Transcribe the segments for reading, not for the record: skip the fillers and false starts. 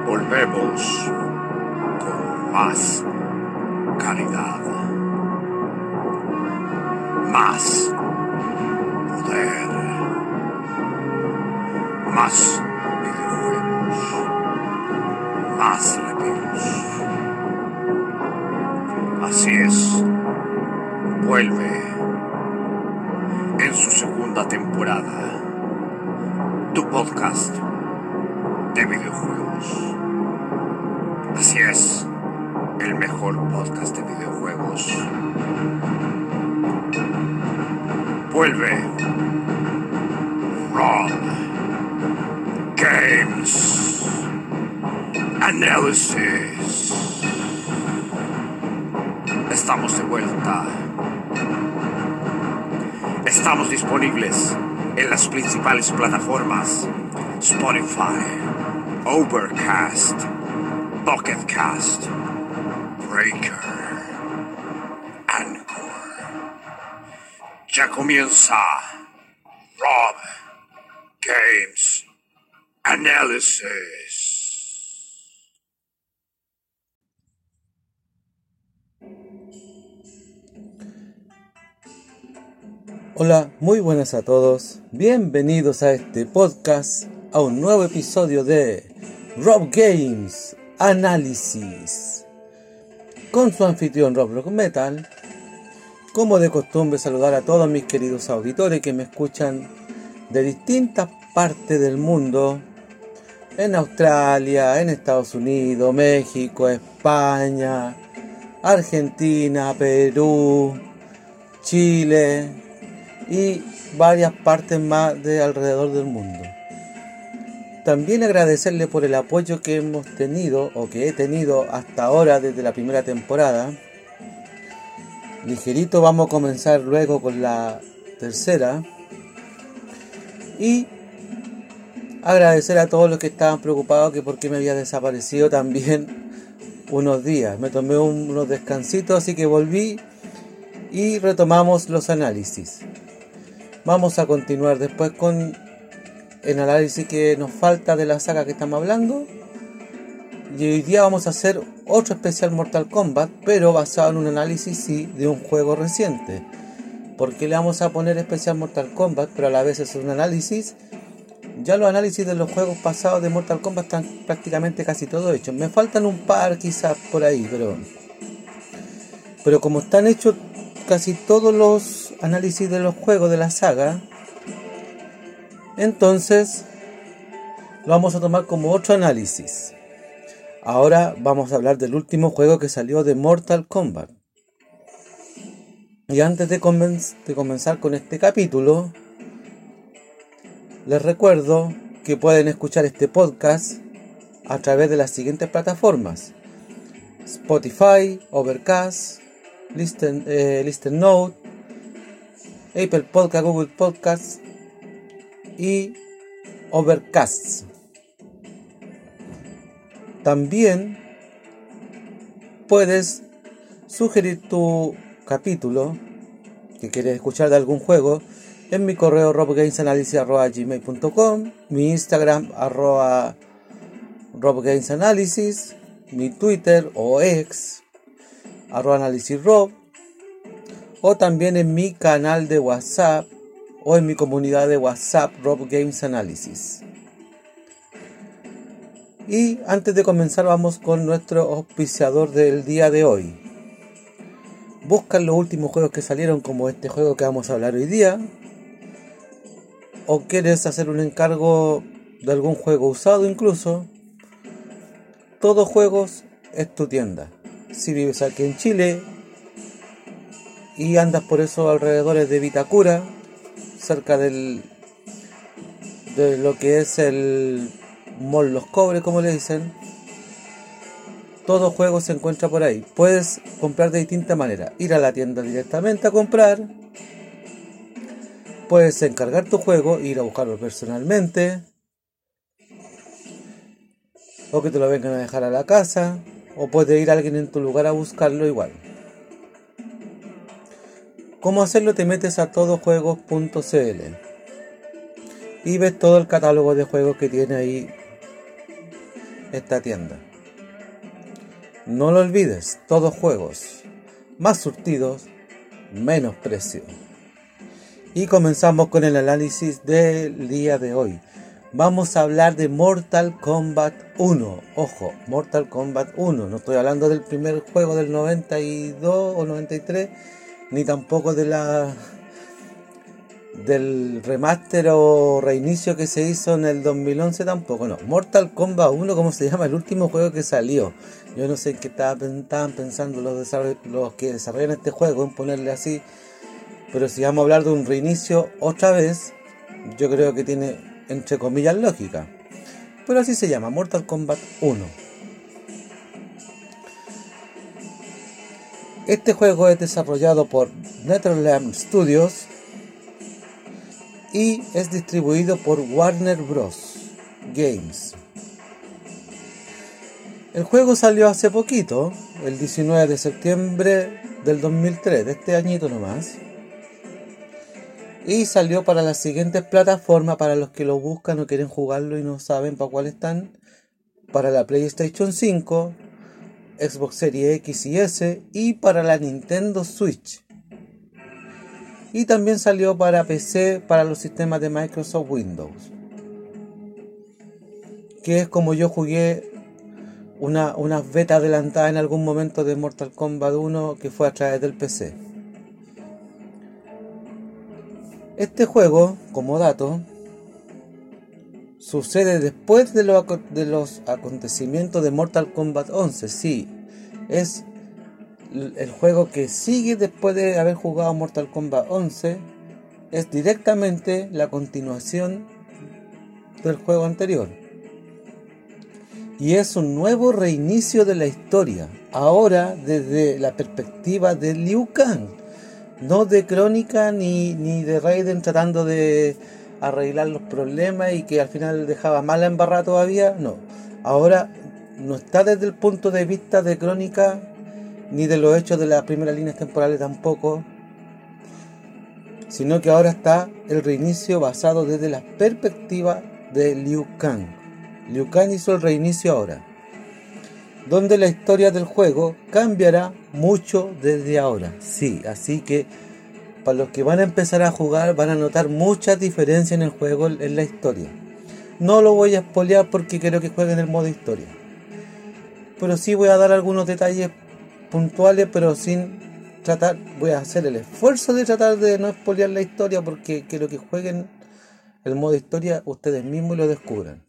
Volvemos con más calidad, más poder, más videojuegos, más reviews. Así es, vuelve en su segunda temporada tu podcast de videojuegos. Así es, el mejor podcast de videojuegos. Vuelve Rob Games Analysis. Estamos de vuelta. Estamos disponibles en las principales plataformas: Spotify, Overcast, Pocket Cast, Breaker, Anchor. Ya comienza Rob Games Analysis. Hola, muy buenas a todos. Bienvenidos a este podcast, a un nuevo episodio de Rob Games Analysis, con su anfitrión Rob Rock Metal. Como de costumbre, saludar a todos mis queridos auditores que me escuchan de distintas partes del mundo, en Australia, en Estados Unidos, México, España, Argentina, Perú, Chile y varias partes más de alrededor del mundo. También agradecerle por el apoyo que hemos tenido o que he tenido hasta ahora desde la primera temporada. Ligerito vamos a comenzar luego con la tercera. Y agradecer a todos los que estaban preocupados que por qué me había desaparecido también unos días. Me tomé unos descansitos, así que volví y retomamos los análisis. Vamos a continuar después con el análisis que nos falta de la saga que estamos hablando. Y hoy día vamos a hacer otro especial Mortal Kombat, pero basado en un análisis de un juego reciente. Porque le vamos a poner especial Mortal Kombat, pero a la vez es un análisis. Ya los análisis de los juegos pasados de Mortal Kombat están prácticamente casi todos hechos. Me faltan un par quizás por ahí, pero como están hechos casi todos los análisis de los juegos de la saga, entonces lo vamos a tomar como otro análisis. Ahora vamos a hablar del último juego que salió de Mortal Kombat. Y antes de comenzar con este capítulo, les recuerdo que pueden escuchar este podcast a través de las siguientes plataformas: Spotify, Overcast, Listen Note, Apple Podcast, Google Podcasts y Overcast. También puedes sugerir tu capítulo que quieres escuchar de algún juego en mi correo robgamesanalysis@gmail.com, mi Instagram @robgamesanalysis, mi Twitter o ex @analysisrob, o también en mi canal de WhatsApp o en mi comunidad de WhatsApp Rob Games Analysis. Y antes de comenzar vamos con nuestro auspiciador del día de hoy. Buscan los últimos juegos que salieron, como este juego que vamos a hablar hoy día, o quieres hacer un encargo de algún juego usado incluso. Todos Juegos es tu tienda. Si vives aquí en Chile y andas por esos alrededores de Vitacura, cerca de lo que es el Mall Los Cobres, como le dicen, Todo Juego se encuentra por ahí. Puedes comprar de distintas maneras: ir a la tienda directamente a comprar, puedes encargar tu juego, ir a buscarlo personalmente, o que te lo vengan a dejar a la casa, o puede ir alguien en tu lugar a buscarlo igual. ¿Cómo hacerlo? Te metes a todojuegos.cl y ves todo el catálogo de juegos que tiene ahí esta tienda. No lo olvides, todos juegos, más surtidos, menos precio. Y comenzamos con el análisis del día de hoy. Vamos a hablar de Mortal Kombat 1. Ojo, Mortal Kombat 1. No estoy hablando del primer juego del 92 o 93, ni tampoco del remaster o reinicio que se hizo en el 2011 tampoco. No, Mortal Kombat 1, como se llama, el último juego que salió. Yo no sé en qué estaban pensando los que desarrollan este juego, en ponerle así. Pero si vamos a hablar de un reinicio otra vez, yo creo que tiene, entre comillas, lógica. Pero así se llama, Mortal Kombat 1. Este juego es desarrollado por NetherRealm Studios y es distribuido por Warner Bros. Games. El juego salió hace poquito, el 19 de septiembre del 2003, de este añito nomás. Y salió para las siguientes plataformas, para los que lo buscan o quieren jugarlo y no saben para cuál están. Para la PlayStation 5, Xbox Series X y S y para la Nintendo Switch. Y también salió para PC, para los sistemas de Microsoft Windows. Que es como yo jugué una beta adelantada en algún momento de Mortal Kombat 1, que fue a través del PC. Este juego, como dato, sucede después de los acontecimientos de Mortal Kombat 11. Sí, es el juego que sigue después de haber jugado Mortal Kombat 11. Es directamente la continuación del juego anterior. Y es un nuevo reinicio de la historia. Ahora desde la perspectiva de Liu Kang. No de Crónica ni de Raiden tratando de arreglar los problemas y que al final dejaba mala embarrada todavía. No. Ahora no está desde el punto de vista de Crónica ni de los hechos de las primeras líneas temporales tampoco. Sino que ahora está el reinicio basado desde la perspectiva de Liu Kang. Liu Kang hizo el reinicio ahora. Donde la historia del juego cambiará mucho desde ahora. Sí, así que para los que van a empezar a jugar van a notar muchas diferencias en el juego, en la historia. No lo voy a spoilear porque quiero que jueguen el modo historia. Pero sí voy a dar algunos detalles puntuales, pero sin tratar, voy a hacer el esfuerzo de tratar de no spoilear la historia porque quiero que jueguen el modo historia ustedes mismos y lo descubran.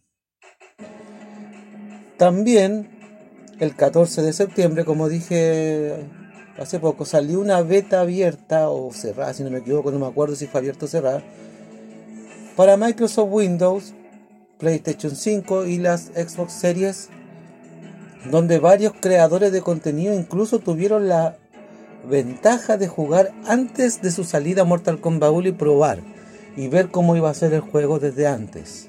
También el 14 de septiembre, como dije hace poco, salió una beta abierta o cerrada, si no me equivoco, no me acuerdo si fue abierta o cerrada, para Microsoft Windows, PlayStation 5 y las Xbox Series, donde varios creadores de contenido incluso tuvieron la ventaja de jugar antes de su salida a Mortal Kombat 1 y probar y ver cómo iba a ser el juego desde antes.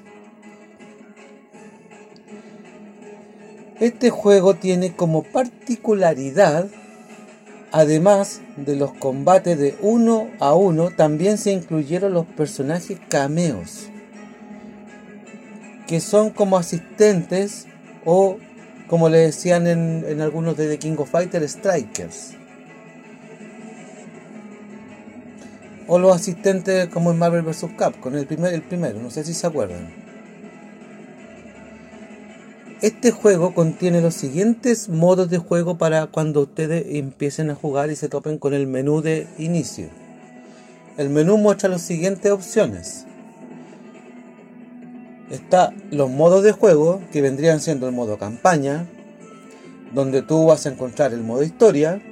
Este juego tiene como particularidad, además de los combates de 1 a 1, también se incluyeron los personajes cameos, que son como asistentes o, como le decían en algunos de The King of Fighters, strikers. O los asistentes como en Marvel vs. Capcom, el primero, no sé si se acuerdan. Este juego contiene los siguientes modos de juego para cuando ustedes empiecen a jugar y se topen con el menú de inicio. El menú muestra las siguientes opciones. Está los modos de juego, que vendrían siendo el modo campaña, donde tú vas a encontrar el modo historia,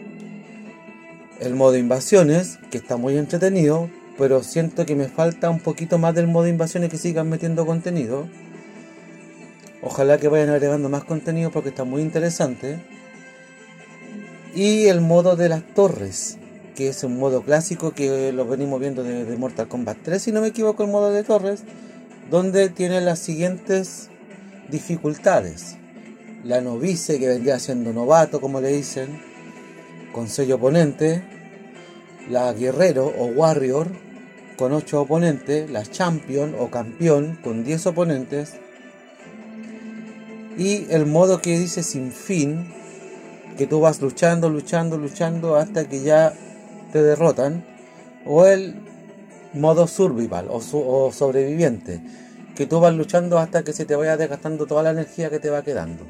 el modo invasiones, que está muy entretenido, pero siento que me falta un poquito más del modo invasiones, que sigan metiendo contenido. Ojalá que vayan agregando más contenido porque está muy interesante. Y el modo de las torres, que es un modo clásico que lo venimos viendo de Mortal Kombat 3, si no me equivoco, el modo de torres, donde tiene las siguientes dificultades. La novice, que vendría siendo novato, como le dicen, con 6 oponentes. La guerrero o warrior, con 8 oponentes. La champion o campeón, con 10 oponentes. Y el modo que dice sin fin, que tú vas luchando hasta que ya te derrotan, o el modo survival o sobreviviente, que tú vas luchando hasta que se te vaya desgastando toda la energía que te va quedando.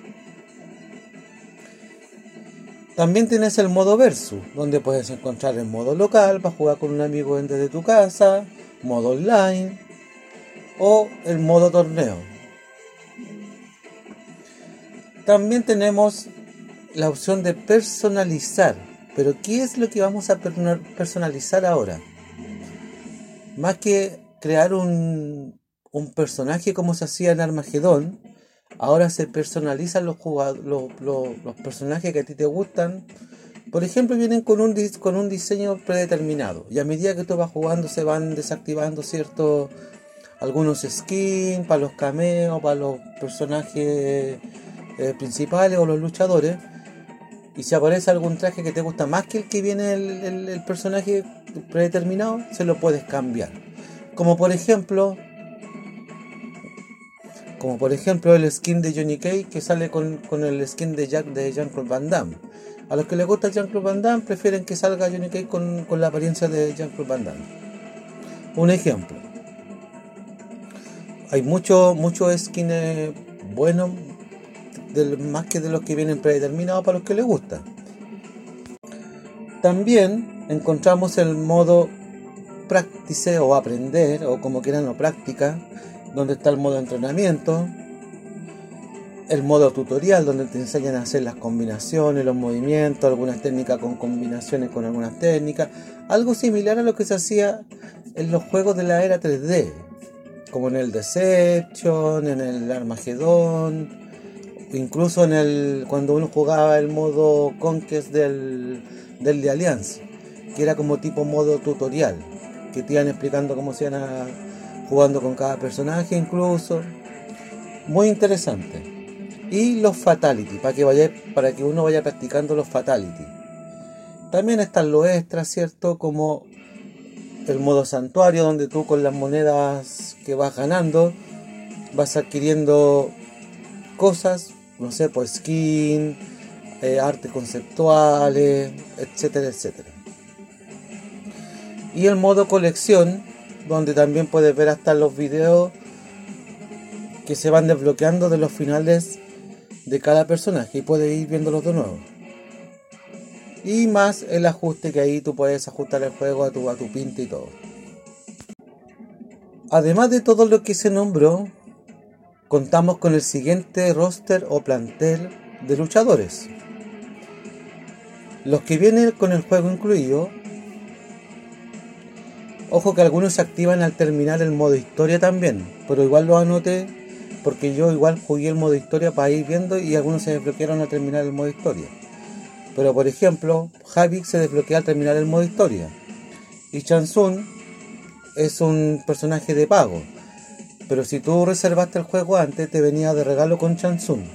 También tienes el modo versus, donde puedes encontrar el modo local para jugar con un amigo desde tu casa, modo online o el modo torneo. También tenemos la opción de personalizar. Pero ¿qué es lo que vamos a personalizar ahora? Más que crear un personaje como se hacía en Armagedón, ahora se personalizan los personajes que a ti te gustan. Por ejemplo, vienen con un diseño predeterminado. Y a medida que tú vas jugando se van desactivando algunos skins para los cameos, para los personajes principales o los luchadores. Y si aparece algún traje que te gusta más que el que viene el personaje predeterminado, se lo puedes cambiar. Como por ejemplo el skin de Johnny Cage que sale con el skin de Jean-Claude Van Damme. A los que les gusta Jean-Claude Van Damme prefieren que salga Johnny Cage con la apariencia de Jean-Claude Van Damme. Un ejemplo. Hay muchos skins buenos, más que de los que vienen predeterminados para los que les gusta. También encontramos el modo practice o aprender, o como quieran, o práctica, donde está el modo entrenamiento, el modo tutorial, donde te enseñan a hacer las combinaciones, los movimientos, algunas técnicas con combinaciones con algunas técnicas, algo similar a lo que se hacía en los juegos de la era 3D, como en el Deception, en el Armagedón, incluso cuando uno jugaba el modo Conquest del de Alliance, que era como tipo modo tutorial, que te iban explicando cómo se iban jugando con cada personaje incluso. Muy interesante. Y los Fatality, para que uno vaya practicando los Fatality. También están los extras, ¿cierto? Como el modo santuario, donde tú con las monedas que vas ganando vas adquiriendo cosas, no sé, pues skin, artes conceptuales, etcétera, etcétera. Y el modo colección, donde también puedes ver hasta los videos que se van desbloqueando de los finales de cada personaje y puedes ir viéndolos de nuevo. Y más el ajuste, que ahí tú puedes ajustar el juego a tu pinta y todo. Además de todo lo que se nombró, contamos con el siguiente roster o plantel de luchadores. Los que vienen con el juego incluido. Ojo que algunos se activan al terminar el modo historia también, pero igual lo anoté porque yo igual jugué el modo historia para ir viendo y algunos se desbloquearon al terminar el modo historia. Pero por ejemplo, Havik se desbloquea al terminar el modo historia. Y Chansun es un personaje de pago. Pero si tú reservaste el juego antes, te venía de regalo con Chansun.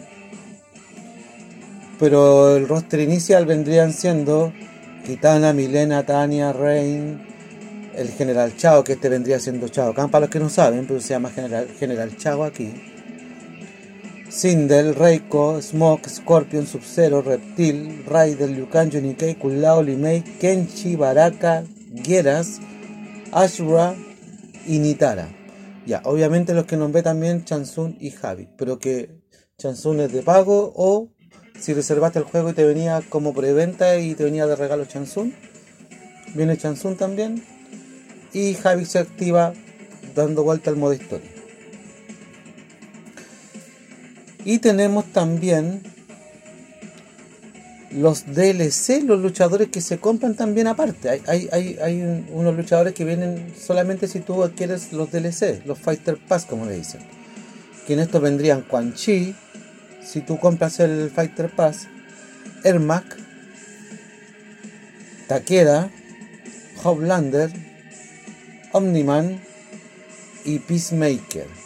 Pero el roster inicial vendrían siendo Kitana, Milena, Tanya, Rain, el General Chao, que este vendría siendo Chao Kahn para los que no saben, pero se llama General Chao aquí. Sindel, Reiko, Smoke, Scorpion, Sub-Zero, Reptil, Raider, Liu Kang, Johnny Cage, Kung Lao, Limei, Kenshi, Baraka, Geras, Ashura y Nitara. Ya, obviamente los que nombré también Chansun y Havik, pero que Chansun es de pago, o si reservaste el juego y te venía como preventa y te venía de regalo Chansun, viene Chansun también, y Havik se activa dando vuelta al modo historia. Y tenemos también los DLC, los luchadores que se compran también aparte. Hay unos luchadores que vienen solamente si tú adquieres los DLC, los Fighter Pass como le dicen. Que en esto vendrían Quan Chi, si tú compras el Fighter Pass, Ermac, Takeda, Homelander, Omniman y Peacemaker.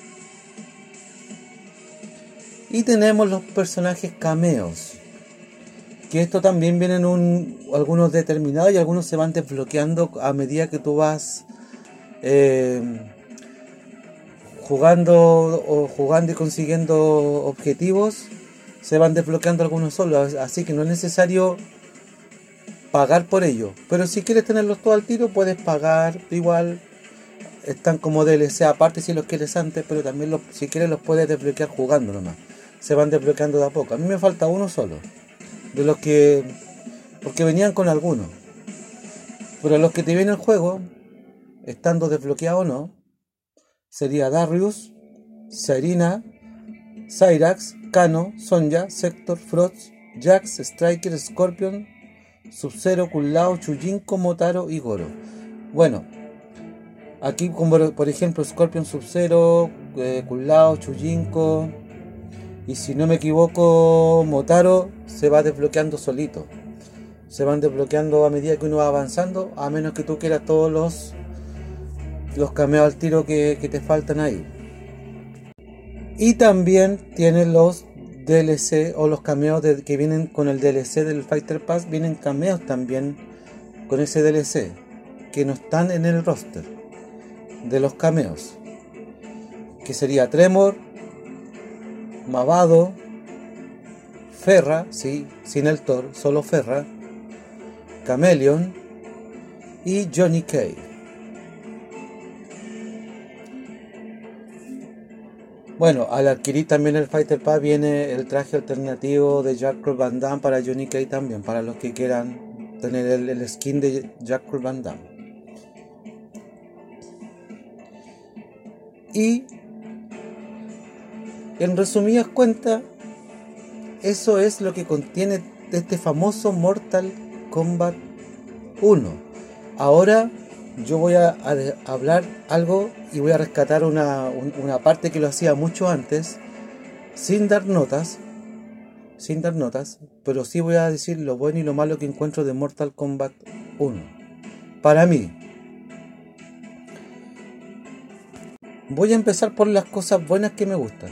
Y tenemos los personajes cameos, que esto también vienen algunos determinados y algunos se van desbloqueando a medida que tú vas jugando y consiguiendo objetivos, se van desbloqueando algunos solos, así que no es necesario pagar por ello. Pero si quieres tenerlos todos al tiro, puedes pagar igual. Están como DLC aparte si los quieres antes, pero también si quieres los puedes desbloquear jugando nomás. Se van desbloqueando de a poco. A mí me falta uno solo, de los que, porque venían con algunos. Pero los que te viene el juego, estando desbloqueado o no, sería Darius, Serena, Cyrax, Kano, Sonja, Sector, Frost, Jax, Striker, Scorpion, Sub-Zero, Kulao, Chujinko, Motaro y Goro. Bueno, aquí como por ejemplo Scorpion, Sub-Zero, Kulao, Chujinko y si no me equivoco Motaro se va desbloqueando solito. Se van desbloqueando a medida que uno va avanzando, a menos que tú quieras todos los cameos al tiro que te faltan ahí. Y también tienen los DLC o los cameos que vienen con el DLC del Fighter Pass. Vienen cameos también con ese DLC que no están en el roster de los cameos, que sería Tremor, Mavado, Ferra, sí, sin el Thor, solo Ferra, Chameleon y Johnny Cage. Bueno, al adquirir también el Fighter Pass viene el traje alternativo de Jean-Claude Van Damme para Johnny Cage también, para los que quieran tener el skin de Jean-Claude Van Damme. Y en resumidas cuentas, eso es lo que contiene este famoso Mortal Kombat 1. Ahora yo voy a hablar algo y voy a rescatar una parte que lo hacía mucho antes, sin dar notas, pero sí voy a decir lo bueno y lo malo que encuentro de Mortal Kombat 1. Para mí, voy a empezar por las cosas buenas que me gustan.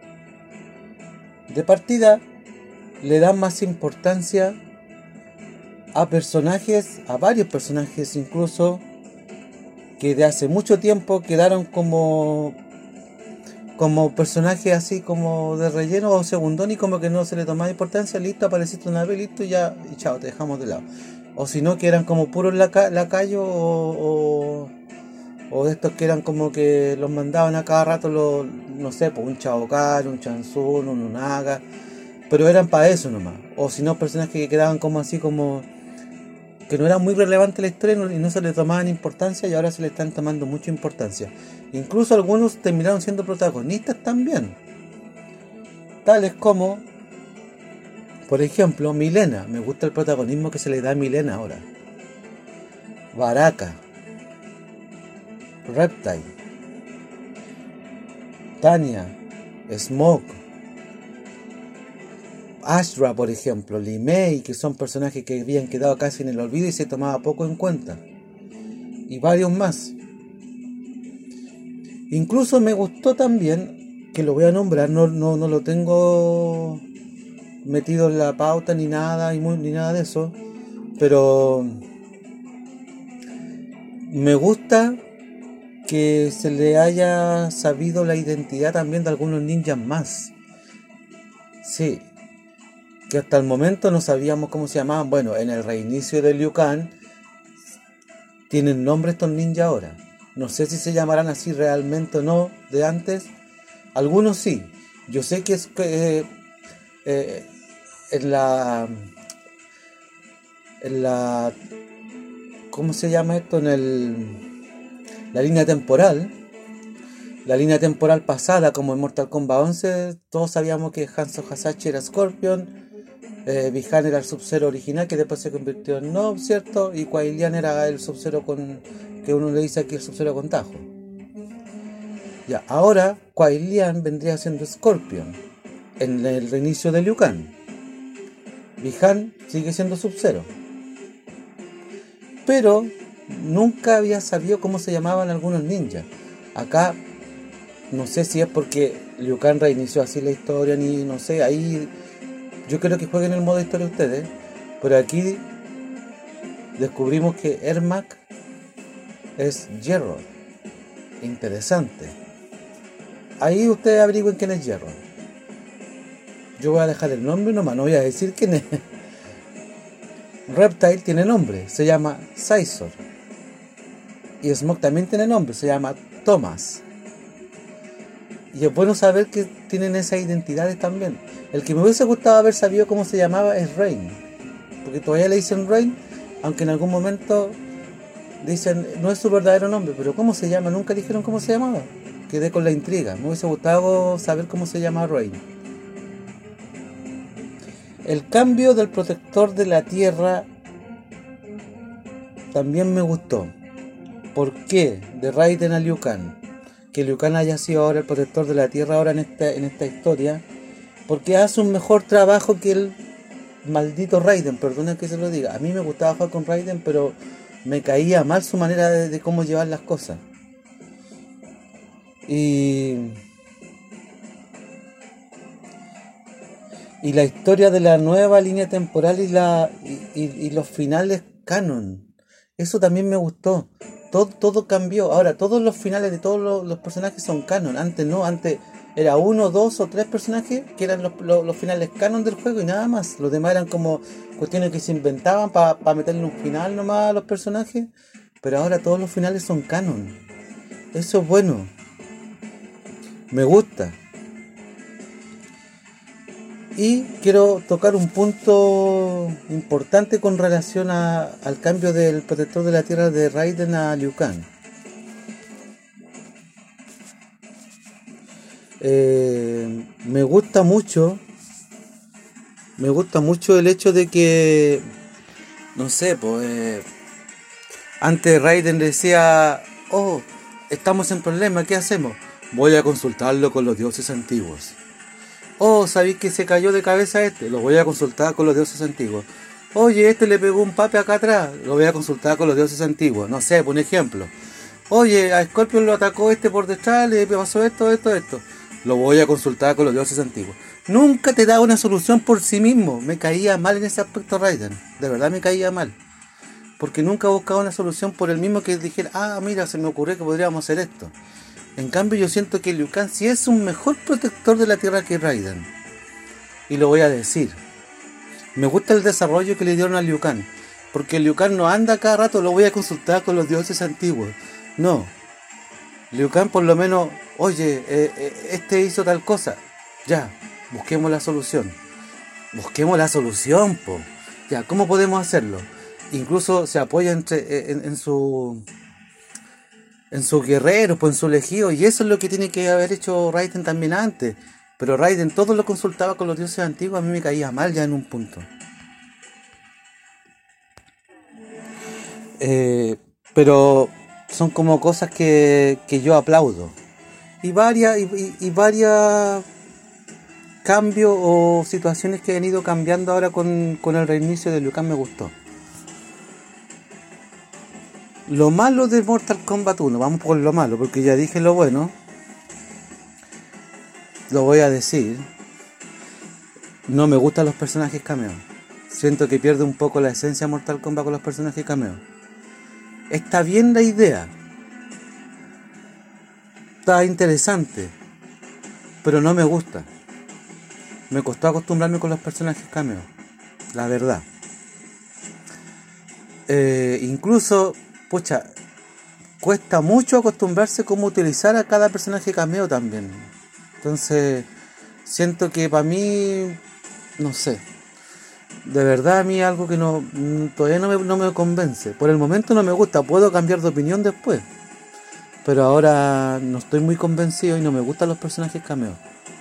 De partida, le dan más importancia a personajes, a varios personajes incluso, que de hace mucho tiempo quedaron como personajes así como de relleno o segundón y como que no se le tomaba importancia. Listo, apareciste una vez, listo, ya, y chao, te dejamos de lado. O si no, que eran como puros lacayos o de estos que eran como que los mandaban a cada rato, no sé, pues un Shao Kahn, un Shang Tsung, un Naga, pero eran para eso nomás. O si no, personajes que quedaban como así como que no era muy relevante la historia y no se le tomaban importancia, y ahora se le están tomando mucha importancia. Incluso algunos terminaron siendo protagonistas también, tales como, por ejemplo, Milena. Me gusta el protagonismo que se le da a Milena ahora. Baraka, Reptile, Tanya, Smoke, Ashra, por ejemplo, Li Mei, que son personajes que habían quedado casi en el olvido y se tomaba poco en cuenta, y varios más. Incluso me gustó también, que lo voy a nombrar, no lo tengo metido en la pauta ni nada, ni nada de eso, pero me gusta que se le haya sabido la identidad también de algunos ninjas más. Sí, que hasta el momento no sabíamos cómo se llamaban. Bueno, en el reinicio de Liu Kang tienen nombre estos ninjas ahora. No sé si se llamarán así realmente o no de antes. Algunos sí. Yo sé que es en la ¿cómo se llama esto? La línea temporal pasada, como en Mortal Kombat 11, todos sabíamos que Hanzo Hasashi era Scorpion, Bi-Han era el Sub-Zero original, que después se convirtió en Nob, ¿cierto? Y Kuai Lian era el Sub-Zero que uno le dice aquí el Sub-Zero con tajo. Ya, ahora Kuai Lian vendría siendo Scorpion en el reinicio de Liu Kang. Bi-Han sigue siendo Sub-Zero. Pero nunca había sabido cómo se llamaban algunos ninjas. Acá no sé si es porque Liu Kang reinició así la historia, ni no sé, ahí yo creo que jueguen el modo historia ustedes, pero aquí descubrimos que Ermac es Gerard. Interesante. ahí ustedes averigüen quién es Hierro. Yo voy a dejar el nombre nomás, no voy a decir quién es. Reptile tiene nombre, se llama Scizor. Y Smoke también tiene nombre, se llama Thomas. Y es bueno saber que tienen esas identidades también. El que me hubiese gustado haber sabido cómo se llamaba es Rain, porque todavía le dicen Rain, aunque en algún momento dicen no es su verdadero nombre, pero ¿cómo se llama? Nunca dijeron cómo se llamaba. Quedé con la intriga, me hubiese gustado saber cómo se llama Rain. El cambio del protector de la tierra también me gustó. ¿Por qué? De Raiden a Liu Kang. Que Liu Kang haya sido ahora el protector de la tierra ahora en esta historia, porque hace un mejor trabajo que el maldito Raiden, perdona que se lo diga. A mí me gustaba jugar con Raiden, pero me caía mal su manera de cómo llevar las cosas. Y la historia de la nueva línea temporal y los finales canon. Eso también me gustó. Todo cambió. Ahora, todos los finales de todos los personajes son canon. Antes no, antes era 1, 2 o 3 personajes que eran los finales canon del juego y nada más. Los demás eran como cuestiones que se inventaban para meterle un final nomás a los personajes. Pero ahora todos los finales son canon. Eso es bueno. Me gusta. Y quiero tocar un punto importante con relación al cambio del protector de la tierra de Raiden a Liu Kang. Me gusta mucho el hecho de que, no sé, pues antes Raiden decía, oh, estamos en problema, ¿qué hacemos? Voy a consultarlo con los dioses antiguos. Oh, ¿sabéis que se cayó de cabeza este? Lo voy a consultar con los dioses antiguos. Oye, este le pegó un pape acá atrás. Lo voy a consultar con los dioses antiguos. No sé, por un ejemplo. Oye, a Scorpion lo atacó este por detrás, le pasó esto. Lo voy a consultar con los dioses antiguos. Nunca te da una solución por sí mismo. Me caía mal en ese aspecto Raiden. De verdad me caía mal. Porque nunca buscaba una solución por el mismo que dijera, ah, mira, se me ocurrió que podríamos hacer esto. En cambio yo siento que Liu Kang sí es un mejor protector de la tierra que Raiden. Y lo voy a decir. Me gusta el desarrollo que le dieron a Liu Kang. Porque Liu Kang no anda cada rato, lo voy a consultar con los dioses antiguos. No. Liu Kang por lo menos, oye, este hizo tal cosa. Ya, busquemos la solución. Busquemos la solución, po. Ya, ¿cómo podemos hacerlo? Incluso se apoya en sus guerreros, pues en su elegido, y eso es lo que tiene que haber hecho Raiden también antes. Pero Raiden todo lo consultaba con los dioses antiguos, a mí me caía mal ya en un punto. Pero son como cosas que yo aplaudo. Y varias cambios o situaciones que han ido cambiando ahora con el reinicio de Liu Kang me gustó. Lo malo de Mortal Kombat 1, vamos por lo malo, porque ya dije lo bueno. Lo voy a decir. No me gustan los personajes cameo. Siento que pierde un poco la esencia de Mortal Kombat con los personajes cameo. Está bien la idea. Está interesante. Pero no me gusta. Me costó acostumbrarme con los personajes cameo. La verdad. Incluso... pucha, cuesta mucho acostumbrarse cómo utilizar a cada personaje cameo también. Entonces, siento que para mí, no sé, de verdad a mí algo que todavía no me convence. Por el momento no me gusta, puedo cambiar de opinión después. Pero ahora no estoy muy convencido y no me gustan los personajes cameo.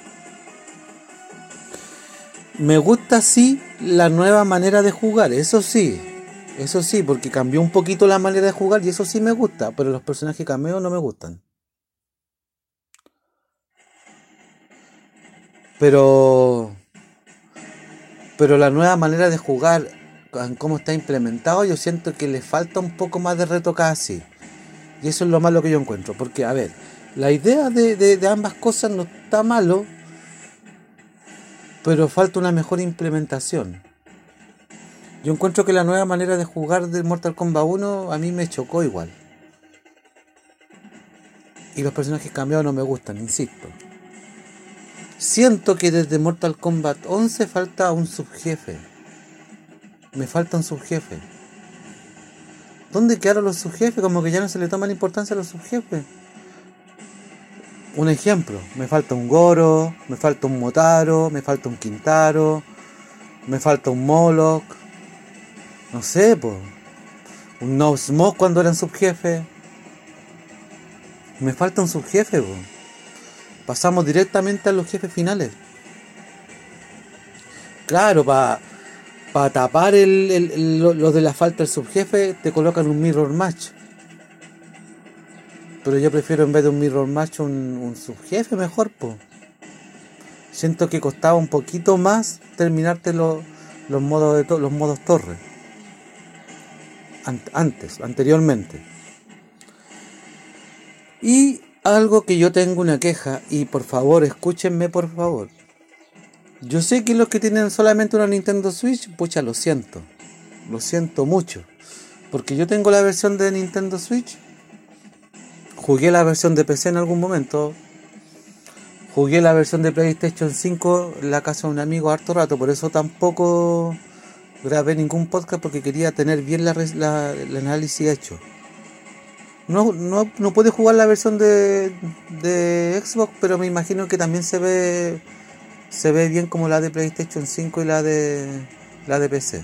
Me gusta sí la nueva manera de jugar, eso sí. Eso sí, porque cambió un poquito la manera de jugar y eso sí me gusta, pero los personajes cameo no me gustan. Pero la nueva manera de jugar, cómo está implementado, yo siento que le falta un poco más de retocar así. Y eso es lo malo que yo encuentro, porque a ver, la idea de ambas cosas no está malo, pero falta una mejor implementación. Yo encuentro que la nueva manera de jugar de Mortal Kombat 1 a mí me chocó igual. Y los personajes cambiados no me gustan, insisto. Siento que desde Mortal Kombat 11 falta un subjefe. Me falta un subjefe. ¿Dónde quedaron los subjefes? Como que ya no se le toma la importancia a los subjefes. Un ejemplo, me falta un Goro, me falta un Motaro, me falta un Quintaro, me falta un Moloch, no sé, po. Un No Smoke cuando eran subjefes. Me falta un subjefe, po. Pasamos directamente a los jefes finales. Claro, para tapar lo de la falta del subjefe, te colocan un Mirror Match. Pero yo prefiero en vez de un Mirror Match un subjefe mejor, po. Siento que costaba un poquito más terminarte los modos los modos torre. Anteriormente. Y algo que yo tengo una queja, y por favor, escúchenme por favor. Yo sé que los que tienen solamente una Nintendo Switch, pucha, lo siento mucho. Porque yo tengo la versión de Nintendo Switch. Jugué la versión de PC en algún momento. Jugué la versión de PlayStation 5 en la casa de un amigo harto rato. Por eso tampoco grabé ningún podcast, porque quería tener bien el análisis hecho. No pude jugar la versión de Xbox, pero me imagino que también se ve bien como la de PlayStation 5 y la de PC.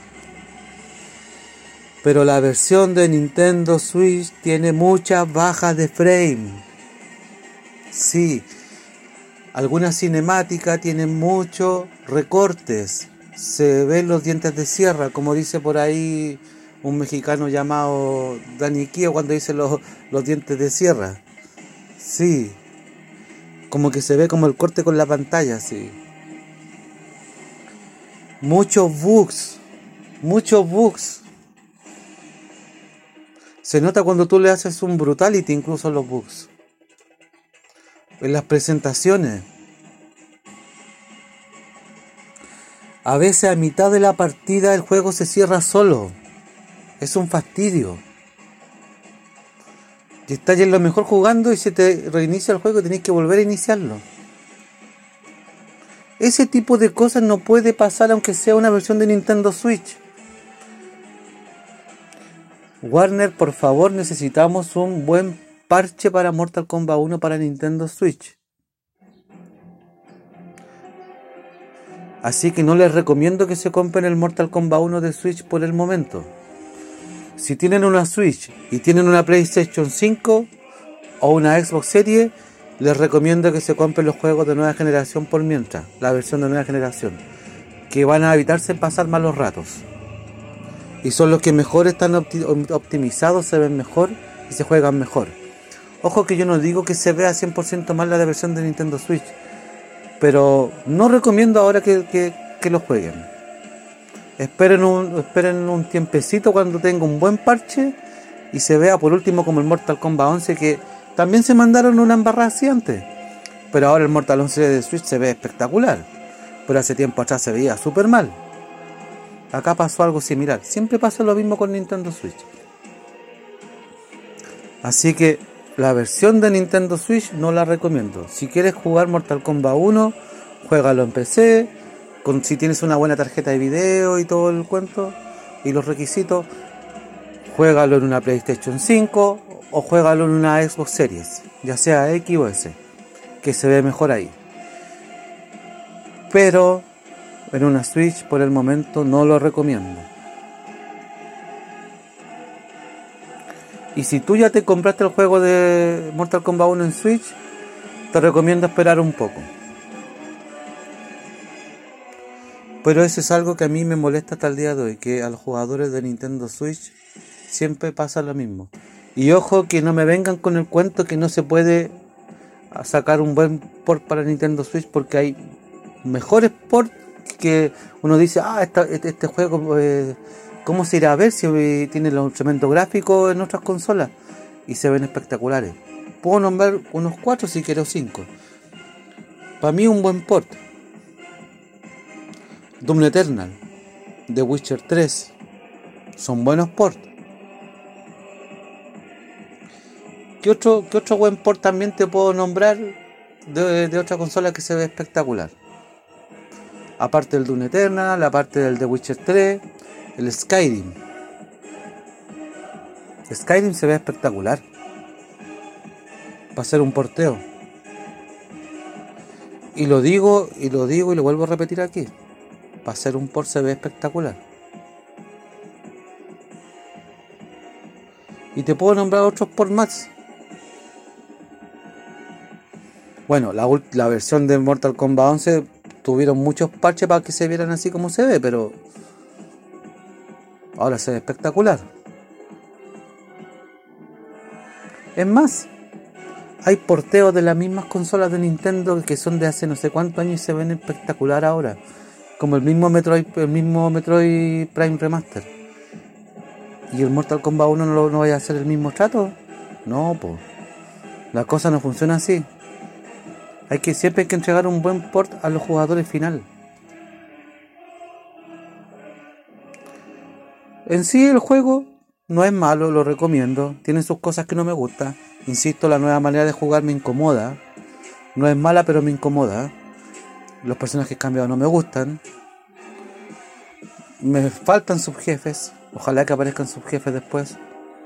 Pero la versión de Nintendo Switch tiene muchas bajas de frame. Sí, algunas cinemáticas tienen muchos recortes. Se ven los dientes de sierra, como dice por ahí un mexicano llamado Dani Kio cuando dice los dientes de sierra. Sí, como que se ve como el corte con la pantalla, sí. Muchos bugs. Se nota cuando tú le haces un brutality, incluso los bugs. En las presentaciones. A veces a mitad de la partida el juego se cierra solo. Es un fastidio. Y estás en lo mejor jugando y se te reinicia el juego y tenés que volver a iniciarlo. Ese tipo de cosas no puede pasar aunque sea una versión de Nintendo Switch. Warner, por favor, necesitamos un buen parche para Mortal Kombat 1 para Nintendo Switch. Así que no les recomiendo que se compren el Mortal Kombat 1 de Switch por el momento. Si tienen una Switch y tienen una PlayStation 5 o una Xbox Series, les recomiendo que se compren los juegos de nueva generación por mientras, la versión de nueva generación, que van a evitarse pasar malos ratos. Y son los que mejor están optimizados, se ven mejor y se juegan mejor. Ojo que yo no digo que se vea 100% mal la versión de Nintendo Switch, pero no recomiendo ahora que lo jueguen. Esperen un tiempecito cuando tenga un buen parche y se vea por último como el Mortal Kombat 11, que también se mandaron una embarrada así antes. Pero ahora el Mortal 11 de Switch se ve espectacular. Pero hace tiempo atrás se veía súper mal. Acá pasó algo similar. Siempre pasa lo mismo con Nintendo Switch. Así que la versión de Nintendo Switch no la recomiendo. Si quieres jugar Mortal Kombat 1, juégalo en PC. Si tienes una buena tarjeta de video y todo el cuento y los requisitos, juégalo en una PlayStation 5 o juégalo en una Xbox Series, ya sea X o S, que se ve mejor ahí. Pero en una Switch por el momento no lo recomiendo. Y si tú ya te compraste el juego de Mortal Kombat 1 en Switch, te recomiendo esperar un poco. Pero eso es algo que a mí me molesta hasta el día de hoy, que a los jugadores de Nintendo Switch siempre pasa lo mismo. Y ojo que no me vengan con el cuento que no se puede sacar un buen port para Nintendo Switch, porque hay mejores ports que uno dice, este juego, ¿cómo se irá a ver si tiene los tremendos gráficos en otras consolas? Y se ven espectaculares. Puedo nombrar unos 4 si quiero 5. Para mí un buen port: Doom Eternal, The Witcher 3, son buenos ports. ¿Qué otro buen port también te puedo nombrar? de otra consola que se ve espectacular. Aparte del Doom Eternal, aparte del The Witcher 3, el Skyrim. Skyrim se ve espectacular. Va a ser un porteo. Y lo digo y lo vuelvo a repetir aquí. Va a ser un port, se ve espectacular. Y te puedo nombrar otros port más. Bueno, la versión de Mortal Kombat 11 tuvieron muchos parches para que se vieran así como se ve, pero ahora se ve espectacular. Es más, hay porteos de las mismas consolas de Nintendo que son de hace no sé cuántos años y se ven espectacular ahora. Como el mismo Metroid Prime Remaster. ¿Y el Mortal Kombat 1 no vaya a hacer el mismo trato? No, pues. La cosa no funciona así. Siempre hay que entregar un buen port a los jugadores final. En sí el juego no es malo, lo recomiendo. Tiene sus cosas que no me gustan. Insisto, la nueva manera de jugar me incomoda. No es mala, pero me incomoda. Los personajes cambiados no me gustan. Me faltan subjefes. Ojalá que aparezcan subjefes después.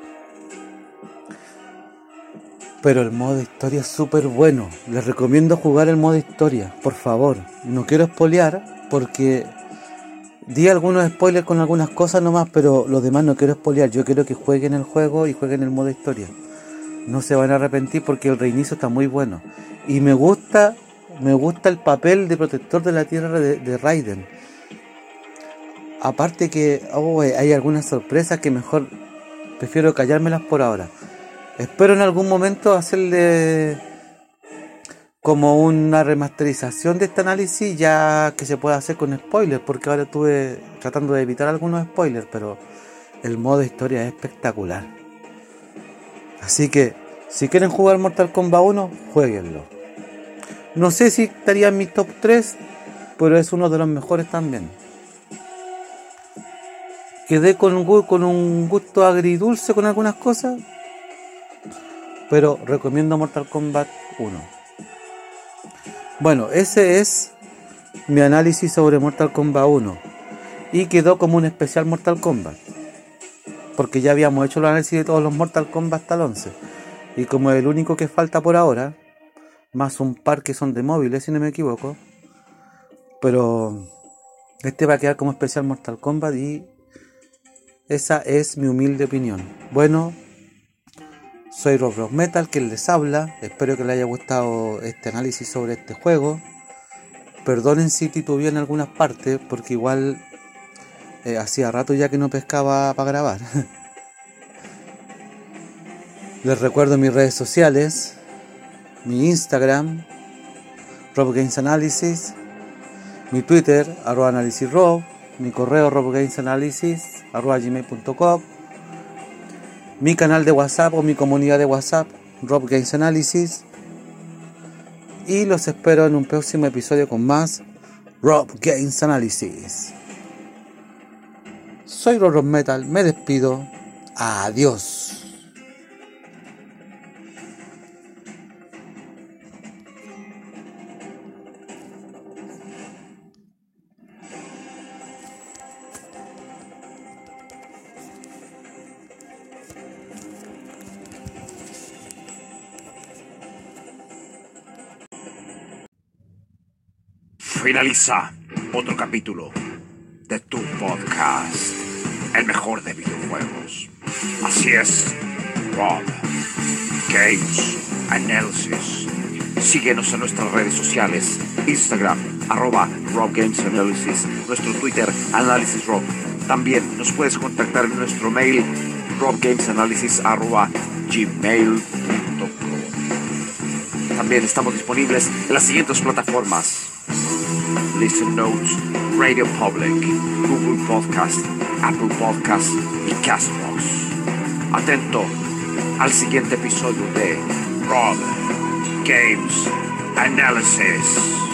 Pero el modo historia es súper bueno. Les recomiendo jugar el modo historia, por favor. No quiero spoilear porque di algunos spoilers con algunas cosas nomás, pero los demás no quiero spoilear. Yo quiero que jueguen el juego y jueguen el modo historia. No se van a arrepentir porque el reinicio está muy bueno. Y me gusta el papel de protector de la tierra de Raiden. Aparte que hay algunas sorpresas que mejor prefiero callármelas por ahora. Espero en algún momento hacerle como una remasterización de este análisis, ya que se pueda hacer con spoilers, porque ahora estuve tratando de evitar algunos spoilers, pero el modo historia es espectacular. Así que si quieren jugar Mortal Kombat 1, jueguenlo. No sé si estaría en mi top 3, pero es uno de los mejores también. Quedé con un gusto agridulce con algunas cosas, pero recomiendo Mortal Kombat 1. Bueno, ese es mi análisis sobre Mortal Kombat 1. Y quedó como un especial Mortal Kombat, porque ya habíamos hecho el análisis de todos los Mortal Kombat hasta el 11. Y como es el único que falta por ahora, más un par que son de móviles si no me equivoco, pero este va a quedar como especial Mortal Kombat y esa es mi humilde opinión. Bueno, soy Rob Metal, quien les habla. Espero que les haya gustado este análisis sobre este juego. Perdonen si titubeé en algunas partes, porque igual hacía rato ya que no pescaba para grabar. Les recuerdo mis redes sociales, mi Instagram, Rob Games Analysis, mi Twitter, @analysisrob, mi correo robgamesanalysis@gmail.com, mi canal de WhatsApp o mi comunidad de WhatsApp, Rob Games Analysis. Y los espero en un próximo episodio con más Rob Games Analysis. Soy Rob Metal, me despido. Adiós. Finaliza otro capítulo de tu podcast, el mejor de videojuegos. Así es, Rob Games Analysis. Síguenos en nuestras redes sociales, Instagram, @RobGamesAnalysis, nuestro Twitter, AnalysisRob. También nos puedes contactar en nuestro mail, robgamesanalysis@gmail.com. También estamos disponibles en las siguientes plataformas: Listen Notes, Radio Public, Google Podcast, Apple Podcast y Castbox. Atento al siguiente episodio de Rob Games Analysis.